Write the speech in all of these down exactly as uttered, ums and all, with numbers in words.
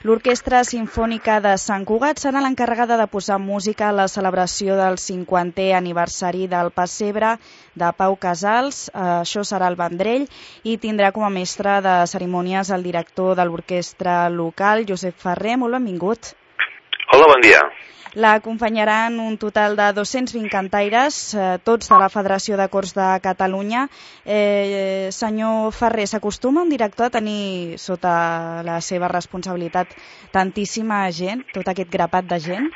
L'Orquestra Simfònica de Sant Cugat serà l'encarregada de posar música a la celebració del cinquantè aniversari del Pessebre de Pau Casals. Això serà al Vendrell i tindrà com a mestre de cerimònies el director de l'orquestra local, Josep Ferrer. Molt benvingut. Hola, bon dia. L'acompanyaran un total de dos-cents vint cantaires, eh, tots de la Federació de Cors de Catalunya. Eh, senyor Ferrer, s'acostuma un director a tenir sota la seva responsabilitat tantíssima gent, tot aquest grapat de gent?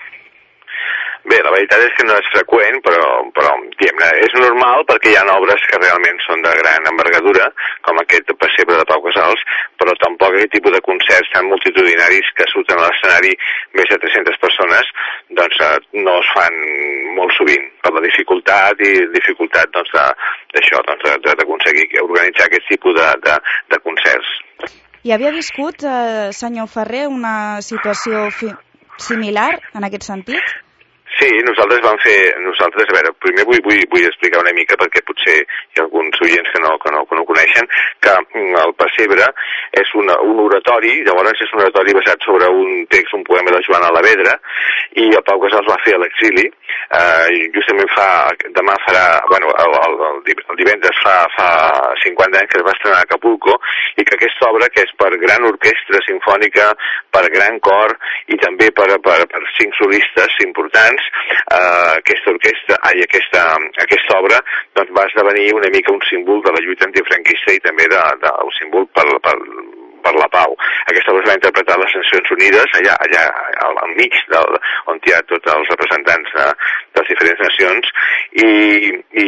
Bé, la veritat és que no és freqüent, però, però és normal perquè hi ha obres que realment són de gran envergadura, com aquest Pessebre de Pau Casals, però tampoc aquest tipus de concerts tan multitudinaris que surten a l'escenari més de tres-centes persones, doncs eh, no es fan molt sovint, per la dificultat i dificultat doncs, d'això, doncs, d'aconseguir organitzar aquest tipus de, de, de concerts. Hi havia viscut, eh, senyor Ferrer, una situació fi- similar en aquest sentit? Sí, nosaltres vam fer, nosaltres, a veure, primer vull, vull, vull explicar una mica perquè potser hi ha alguns oients que no, que no, que no coneixen, que el Pessebre és una, un oratori, llavors és un oratori basat sobre un text, un poema de Joan Alavedra, i el Pau Casals va fer a l'exili, eh, justament fa, demà farà, bueno, el, el, el divendres fa, fa cinquanta anys que es va estrenar a Acapulco, i que aquesta obra, que és per gran orquestra simfònica, per gran cor, i també per, per, per cinc solistes importants, Uh, aquesta orquestra, ai, aquesta, aquesta obra doncs va esdevenir una mica un símbol de la lluita antifranquista i també de, de, un símbol per, per, per la pau. Aquesta obra es va interpretar a les Nacions Unides, allà, allà al, al mig del, on hi ha tots els representants de, de les diferents nacions, i, i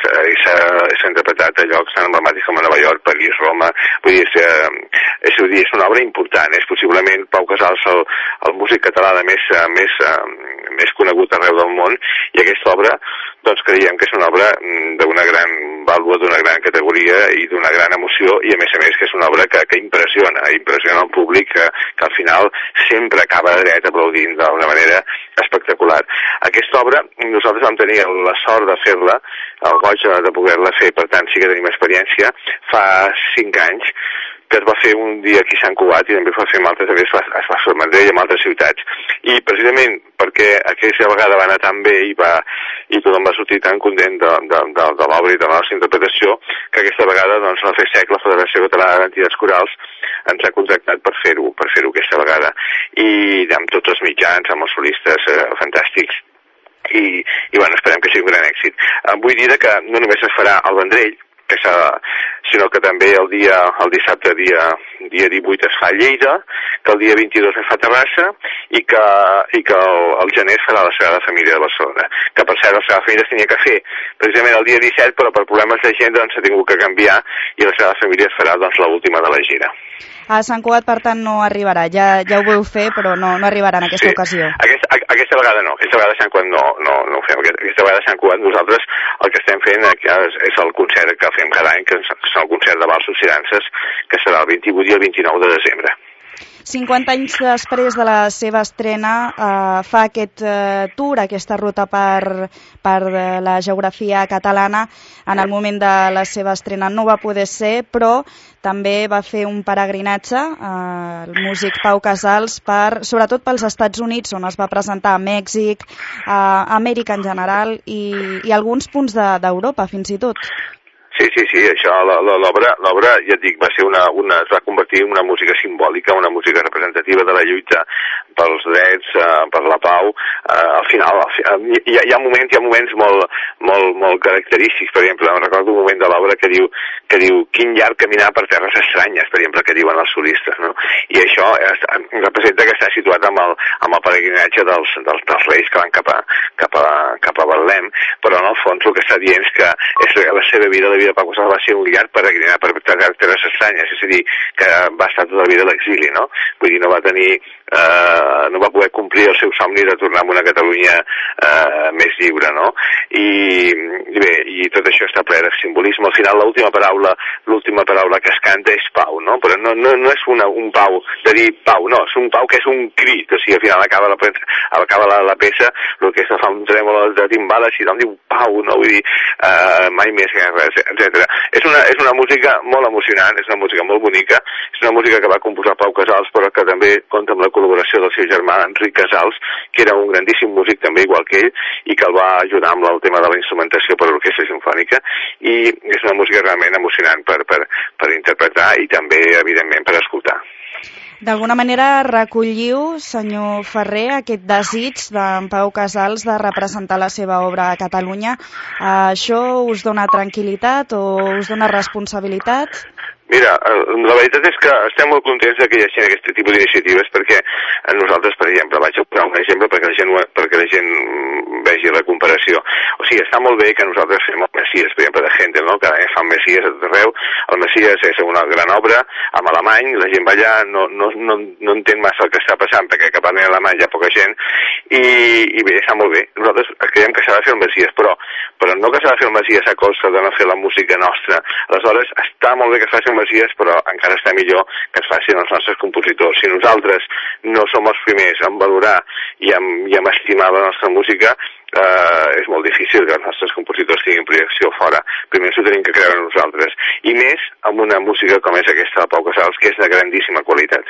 s'ha interpretat a llocs tan emblemàtics com a Nova York, París, Roma. Vull dir, és, és, és una obra important, és possiblement Pau Casals el, el músic català de més, més, més conegut arreu del món, i aquesta obra doncs creiem que és una obra d'una gran vàlua, d'una gran categoria i d'una gran emoció, i a més a més que és una obra que, que impressiona, impressiona el públic, que, que al final sempre acaba dret aplaudint d'una manera espectacular. Aquesta obra nosaltres vam tenir la sort de fer-la, el goig de poder-la fer, per tant sí que tenim experiència, fa cinc anys, que es va fer un dia aquí a Sant Cugat i també es va fer en altres, també es va, es va fer a Vendrell i en altres ciutats. I precisament perquè aquesta vegada va anar tan bé i, va, i tothom va sortir tan content de, de, de, de l'obra i de la nostra interpretació, que aquesta vegada doncs, la FESEC, la Federació Catalana d'Entitats Corals, ens ha contractat per fer-ho, per fer-ho aquesta vegada. I amb tots els mitjans, amb els solistes eh, fantàstics. I, i bueno, esperem que sigui un gran èxit. Eh, vull dir que no només es farà al Vendrell, que sinó que també el dia el dissabte dia, dia divuit es fa a Lleida, que el dia vint-i-dos es fa a Terrassa, i que, i que el, el gener es farà a la Sagrada Família de Barcelona, que per cert la Sagrada Família es tenia que fer precisament el dia disset, però per problemes de gent doncs s'ha tingut que canviar, i la Sagrada Família es farà doncs l'última de la gira. A Sant Cugat, per tant, no arribarà, ja, ja ho vau fer, però no, no arribarà en aquesta sí. ocasió. Aquesta, a, aquesta vegada no, aquesta vegada a Sant Cugat no, no, no ho fem, aquesta vegada a Sant Cugat nosaltres el que estem fent és, és el concert que fem cada any, que és el concert de Valsos i Danses, que serà el vint-i-vuit i el vint-i-nou de desembre. cinquanta anys després de la seva estrena eh, fa aquest eh, tour, aquesta ruta per, per la geografia catalana. En el moment de la seva estrena no va poder ser, però també va fer un peregrinatge, eh, el músic Pau Casals, per, sobretot pels Estats Units, on es va presentar a Mèxic, a Amèrica en general i, i alguns punts d'Europa, de, fins i tot. Sí, sí, sí, això, l'obra, l'obra, ja et dic, va ser una, una, es va convertir en una música simbòlica, una música representativa de la lluita pels drets, eh, per la pau. Eh, al final, al final hi, ha, hi ha moments, hi ha moments molt, molt, molt característics. Per exemple, em recordo un moment de l'obra que diu, que diu quin llarg caminar per terres estranyes, per exemple, que diuen els solistes, no? I això es, representa que està situat amb el, amb el peregrinatge dels, dels, dels reis que van cap a, cap a, cap a Betlem, però en el fons el que està dient és que és la seva vida, la vida de Pau Casals va ser un llarg peregrinar per terres estranyes, és a dir, que va estar tota la vida a l'exili, no? Vull dir, no va tenir eh, uh, no va poder complir el seu somni de tornar a una Catalunya uh, més lliure, no? I, i bé, i tot això està ple de simbolisme. Al final l'última paraula, l'última paraula que es canta és pau, no? Però no, no, no és una, un pau de dir pau, no, és un pau que és un crit, o sigui, al final acaba la, acaba la, la peça, el que se fa un trèmol de timbales i tothom diu pau, no? Vull dir, uh, mai més que res, etcètera. És una, és una música molt emocionant, és una música molt bonica, és una música que va composar Pau Casals, però que també compta amb la col·laboració del seu germà Enric Casals, que era un grandíssim músic també igual que ell, i que el va ajudar amb el tema de la instrumentació per l'orquestra simfònica, i és una música realment emocionant per, per, per interpretar i també, evidentment, per escoltar. D'alguna manera recolliu, senyor Ferrer, aquest desig d'en Pau Casals de representar la seva obra a Catalunya. Això us dona tranquil·litat o us dona responsabilitat? Mira, la veritat és que estem molt contents que hi hagi aquest tipus d'iniciatives perquè nosaltres, per exemple, vaig a posar un exemple perquè la gent, perquè la gent vegi la comparació. O sigui, està molt bé que nosaltres fem el Messies, per exemple, de Händel, no? Cada any fan Messies a tot arreu. El Messies és una gran obra, en alemany, la gent va allà, no, no, no, no entén massa el que està passant perquè que parlen alemany hi ha poca gent, i, i bé, està molt bé. Nosaltres creiem que s'ha de fer el Messies, però, però no que s'ha de fer el Messies a costa de no fer la música nostra. Aleshores, està molt bé que es faci el Messies, però encara està millor que es facin els nostres compositors. Si nosaltres no som els primers en valorar i en, i en estimar la nostra música, eh, és molt difícil que els nostres compositors tinguin projecció fora. Primer ens ho tenim que creure nosaltres. I més amb una música com és aquesta de Pau Casals, que és de grandíssima qualitat.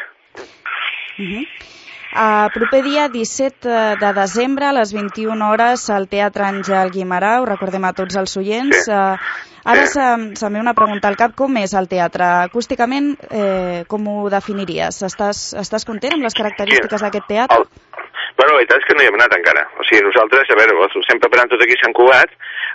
Uh-huh. Uh, proper dia disset de desembre a les vint-i-una hores al Teatre Àngel Guimerà, ho recordem a tots els oients. Sí. Uh, ara sí. se'm, se'm ve una pregunta al cap, com és el teatre? Acústicament, eh, com ho definiries? Estàs, estàs content amb les característiques sí. d'aquest teatre? El... Bueno, la veritat és que no hi hem anat encara. O sigui, nosaltres, a veure, ho estem preparant tot aquí a Sant Cugat,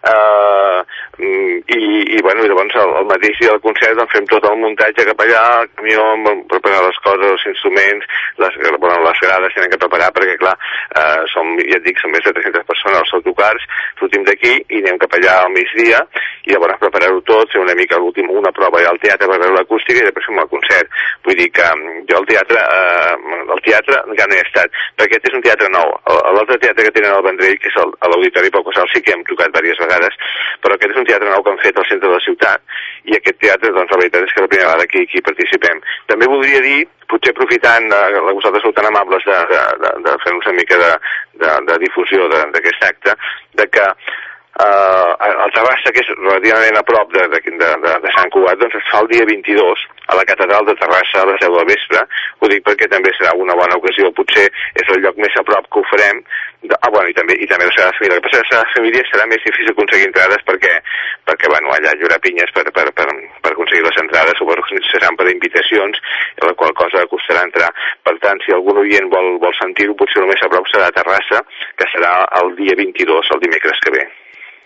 uh, i, i, bueno, i llavors el, el mateix dia del concert doncs, fem tot el muntatge cap allà, el camió, preparar les coses, els instruments, les, bueno, les grades tenen que preparar, perquè, clar, uh, som, ja et dic, són més de tres-centes persones als autocars, sortim d'aquí i anem cap allà al migdia, i llavors preparar-ho tot, fer una mica l'últim, una prova al teatre per veure l'acústica i després fem el concert. Vull dir que jo al teatre, uh, el teatre ja no hi he estat, perquè aquest és un teatre nou. L'altre teatre que tenen al Vendrell, que és l'Auditori Pau Casals, sí que hem trucat diverses vegades, però aquest és un teatre nou que han fet al centre de la ciutat, i aquest teatre, doncs, la veritat és que la primera vegada que hi participem. També voldria dir, potser aprofitant, eh, vosaltres sou tan amables de, de, de, de fer-nos una mica de, de, de difusió d'aquest acte, de que Uh, el Terrassa, que és relativament a prop de, de, de, de Sant Cugat, doncs es fa el dia vint-i-dos a la catedral de Terrassa a les deu del vespre. Ho dic perquè també serà una bona ocasió, potser és el lloc més a prop que ho farem. De, ah, bueno, i també, i també la Sagrada Família. El que passa que la Sagrada Família serà més difícil aconseguir entrades perquè, perquè bueno, allà hi haurà pinyes per, per, per, per aconseguir les entrades, suposo que seran per invitacions, la qual cosa costarà entrar. Per tant, si algun oient vol, vol sentir-ho, potser el més a prop serà a Terrassa, que serà el dia vint-i-dos, el dimecres que ve.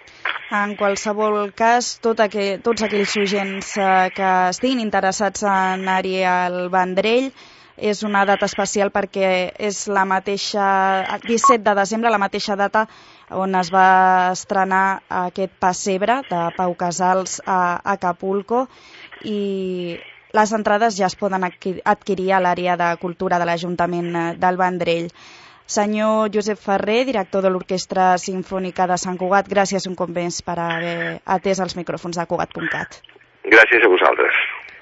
En qualsevol cas, tot aquell, tots aquells oients eh, que estiguin interessats en anar-hi al Vendrell, és una data especial perquè és la mateixa, disset de desembre, la mateixa data on es va estrenar aquest pessebre de Pau Casals a Acapulco, i les entrades ja es poden adquirir a l'àrea de cultura de l'Ajuntament del Vendrell. Senyor Josep Ferrer, director de l'Orquestra Simfònica de Sant Cugat, gràcies un cop més per haver atès els micròfons de Cugat punt cat. Gràcies a vosaltres.